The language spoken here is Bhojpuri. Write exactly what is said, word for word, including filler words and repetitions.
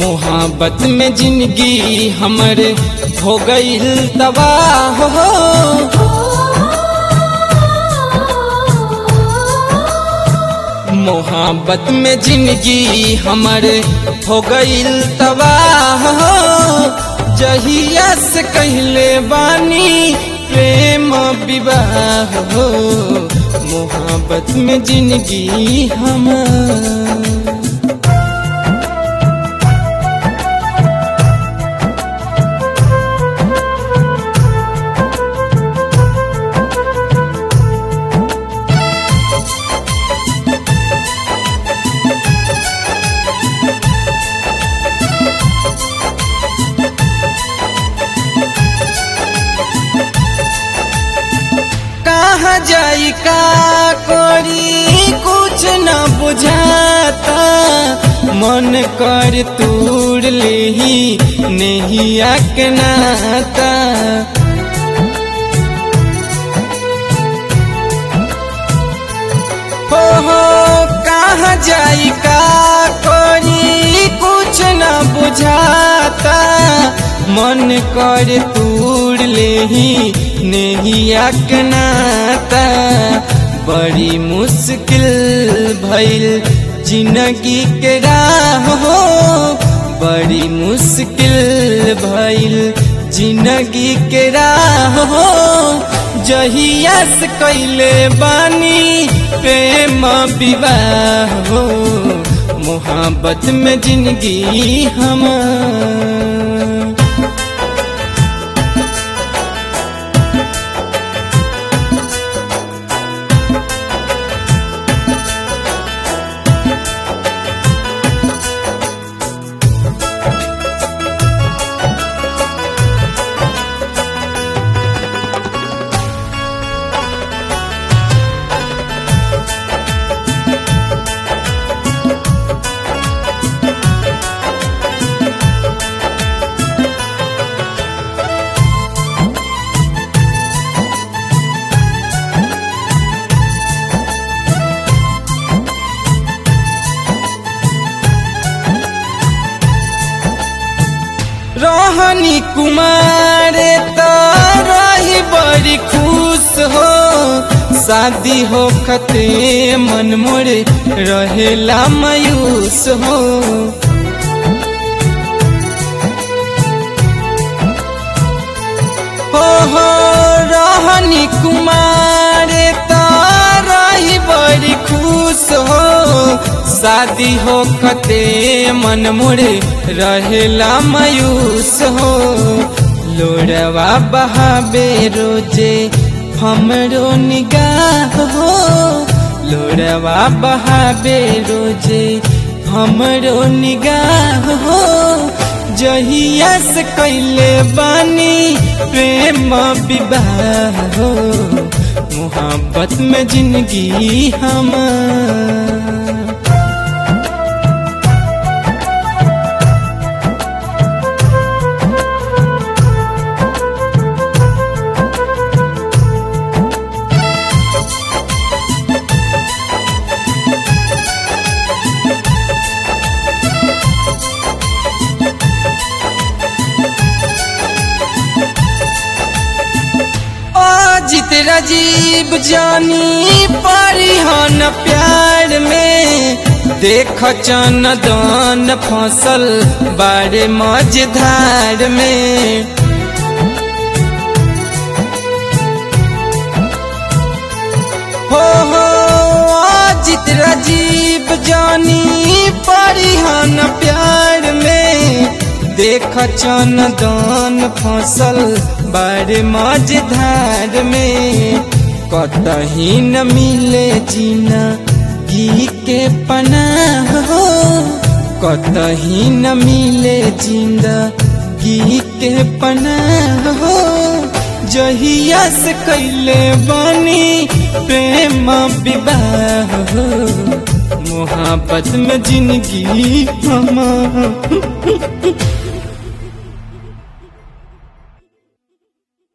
मोहब्बत में जिंदगी हमरे हो गईल तबाह हो। मोहब्बत में जिंदगी हमरे हो गईल तबाह हो। जहिया से कहले बानी प्रेम विवाह हो। मोहब्बत में जिंदगी हमर कहाँ जाई का कोरी कुछ न बुझाता। मन कर तूड़ लेही नैया के नाता। हो हो कहाँ जाई का कोरी कुछ न बुझाता। मन कर तूड़ लेही नैया के नाता। बड़ी मुश्किल भइल जिंदगी के राह हो। बड़ी मुश्किल भइल जिंदगी के राह हो। जहिया से कैले बानी प्रेम विवाह हो। मोहब्बत में जिंदगी हमर रहनी कुमार तो रही बड़ी खुश हो। शादी हो खते मन मोरे रहेला मायूस हो। हो हो रहनी कुमार तो रही बड़ी खुश हो। शादी हो खते मन मोरे रहेला मायूस हो। लोड़वा बहाबे रोजे हमरो निगाह हो। लोड़वा बहाबे रोजे हमरो निगाह हो। जहिया से कैले बानी प्रेम विवाह हो। मोहब्बत में जिंदगी हमर जीत राजीव जानी परिहन प्यार में। देख चंदन फसल बारे मझधार में। हो हो जीत राजीव जानी परिहन प्यार में। देख चंदन फसल बारे मझधार में। कतही न मिले जीना गी के पनाह हो। कतही न मिले जिंदा गी के पनाह हो। जहिया से कैले बानी प्रेम विवाह हो। मोहब्बत में जिंदगी हमर